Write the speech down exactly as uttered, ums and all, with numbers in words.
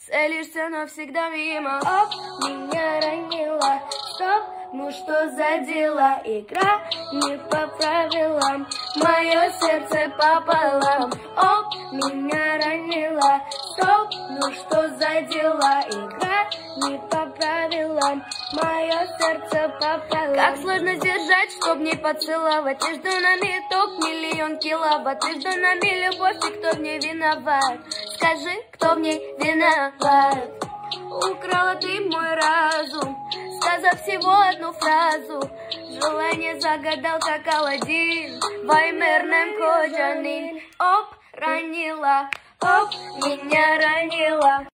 Целишься навсегда мимо. Оп, меня ранила. Стоп, ну что за дела? Игра не по правилам. Мое сердце пополам. Оп, меня ранила. Стоп, ну что за дела? Игра не по правилам. Мое сердце пополам. Как сложно сдержать, чтоб не поцеловать. Между нами топ, миллион киловатт. Между нами любовь, и кто в ней виноват? Скажи, кто в ней виноват? Украла ты мой разум, сказав всего одну фразу. Желание загадал, как Аладдин. Ваймернем коджанин. Оп, ранила, оп, меня ранила.